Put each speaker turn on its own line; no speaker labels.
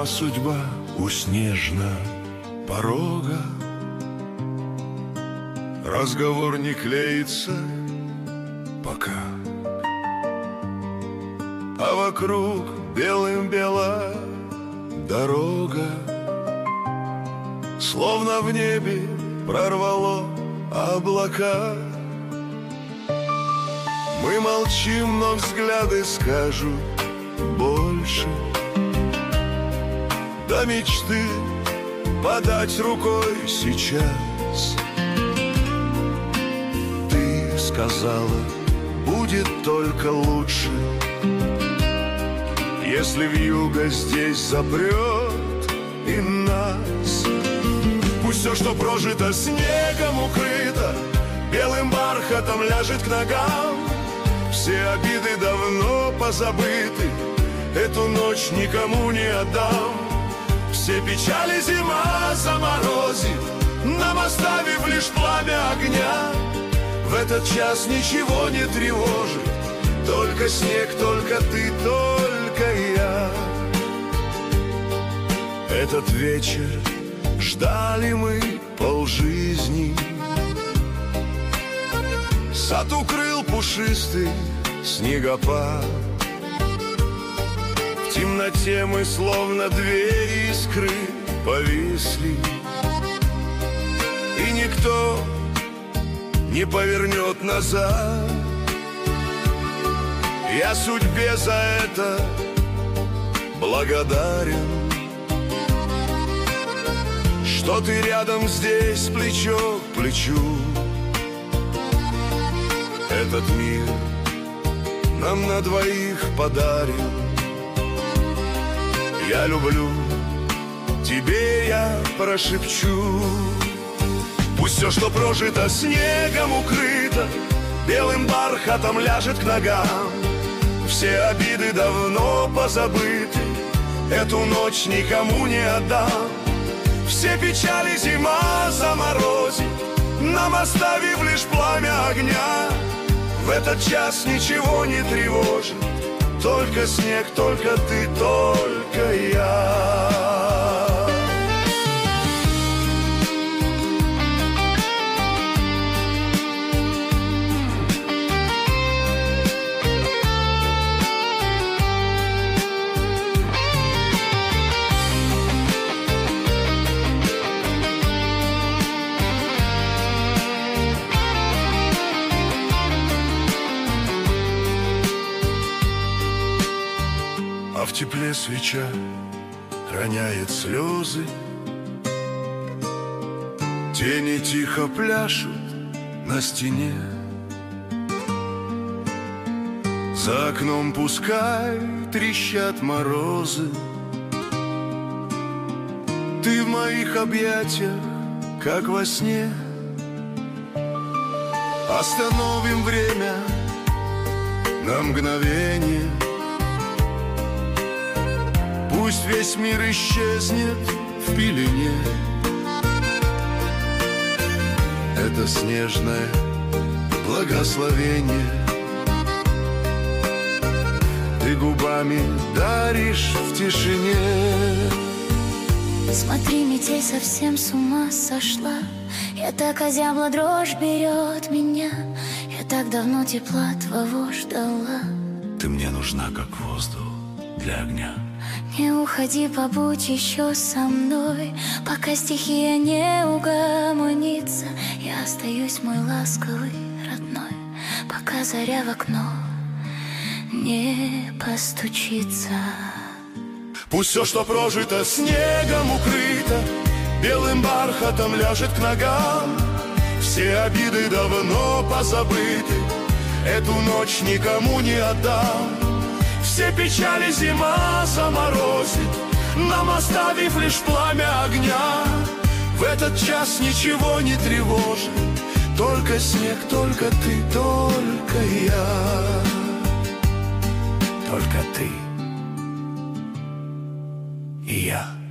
судьба у снежного порога. Разговор не клеится пока, а вокруг белым бела дорога. Словно в небе прорвало облака. Мы молчим, но взгляды скажут больше. До мечты подать рукой сейчас. Ты сказала, будет только лучше, если вьюга здесь запрет и нас. Пусть все, что прожито, снегом укрыто, белым бархатом ляжет к ногам. Все обиды давно позабыты, эту ночь никому не отдам. Все печали зима заморозит, нам оставив лишь пламя огня. В этот час ничего не тревожит, только снег, только ты, только я. Этот вечер ждали мы полжизни. Сад укрыл пушистый снегопад. В темноте мы словно две искры повисли, и никто не повернет назад. Я судьбе за это благодарен, что ты рядом здесь плечо к плечу. Этот мир нам на двоих подарен. Я люблю, тебе я прошепчу. Пусть все, что прожито, снегом укрыто, белым бархатом ляжет к ногам. Все обиды давно позабыты, эту ночь никому не отдам. Все печали зима заморозит, нам оставив лишь пламя огня. В этот час ничего не тревожит, только снег, только ты, только я. А в тепле свеча роняет слезы, тени тихо пляшут на стене. За окном пускай трещат морозы, ты в моих объятиях, как во сне. Остановим время на мгновение, пусть весь мир исчезнет в пелене. Это снежное благословение ты губами даришь в тишине.
Смотри, метель совсем с ума сошла, я так озябла, дрожь берет меня. Я так давно тепла твоего ждала.
Ты мне нужна, как воздух для огня.
Не уходи, побудь еще со мной, пока стихия не угомонится. Я остаюсь, мой ласковый родной, пока заря в окно не постучится.
Пусть все, что прожито, снегом укрыто, белым бархатом ляжет к ногам. Все обиды давно позабыты, эту ночь никому не отдам. Все печали зима заморозит, нам оставив лишь пламя огня. В этот час ничего не тревожит, только снег, только ты, только я. Только ты и я.